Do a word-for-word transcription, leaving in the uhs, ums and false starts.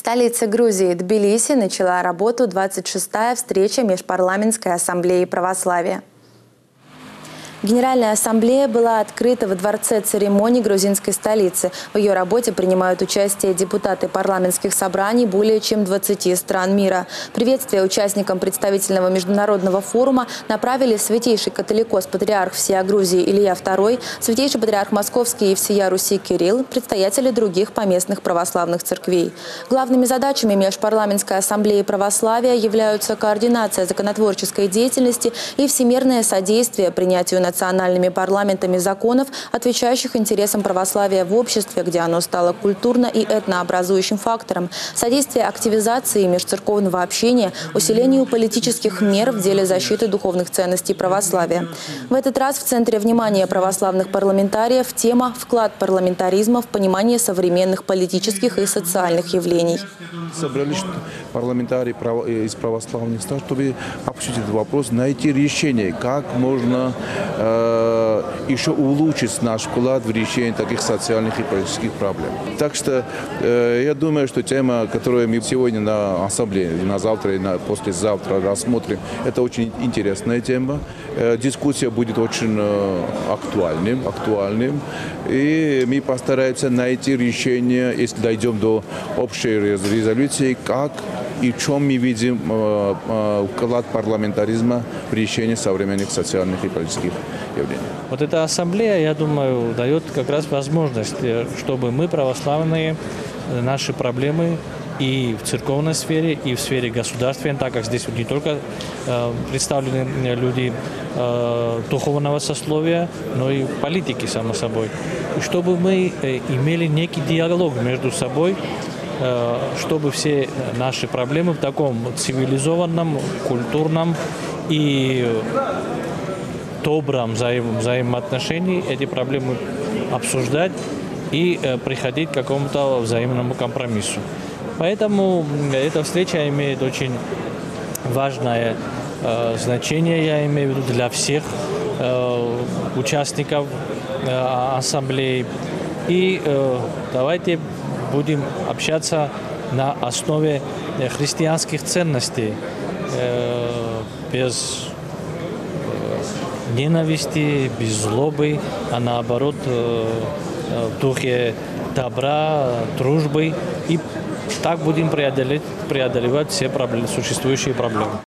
столице Грузии Тбилиси начала работу двадцать шестая встреча Межпарламентской ассамблеи православия. Генеральная ассамблея была открыта во дворце церемоний грузинской столицы. В ее работе принимают участие депутаты парламентских собраний более чем двадцати стран мира. Приветствие участникам представительного международного форума направили святейший католикос-патриарх всея Грузии Илья второй, святейший патриарх Московский и всея Руси Кирилл, предстоятели других поместных православных церквей. Главными задачами Межпарламентской ассамблеи православия являются координация законотворческой деятельности и всемирное содействие принятию национальными парламентами законов, отвечающих интересам православия в обществе, где оно стало культурно- и этнообразующим фактором, содействие активизации межцерковного общения, усилению политических мер в деле защиты духовных ценностей православия. В этот раз в центре внимания православных парламентариев тема «Вклад парламентаризма в понимание современных политических и социальных явлений». Собрались парламентарии из православных стран, чтобы обсудить этот вопрос, найти решение, как можно э, еще улучшить наш вклад в решение таких социальных и политических проблем. Так что э, я думаю, что тема, которую мы сегодня на ассамблее, на завтра и на послезавтра рассмотрим, это очень интересная тема. Э, дискуссия будет очень э, актуальным, актуальным. И мы постараемся найти решение, если дойдем до общей резолюции, как и в чем мы видим э, э, вклад парламентаризма в решение современных социальных и политических явлений. Вот эта ассамблея, я думаю, дает как раз возможность, чтобы мы, православные, наши проблемы и в церковной сфере, и в сфере государственной, так как здесь не только э, представлены люди э, духовного сословия, но и политики, само собой. И чтобы мы э, имели некий диалог между собой, э, чтобы все наши проблемы в таком цивилизованном, культурном и добром взаим, взаимоотношении эти проблемы обсуждать и э, приходить к какому-то взаимному компромиссу. Поэтому эта встреча имеет очень важное э, значение, я имею в виду, для всех э, участников э, ассамблеи. И э, давайте будем общаться на основе христианских ценностей, э, без э, ненависти, без злобы, а наоборот э, в духе добра, дружбы. И так будем преодолевать, преодолевать все проблемы, существующие проблемы.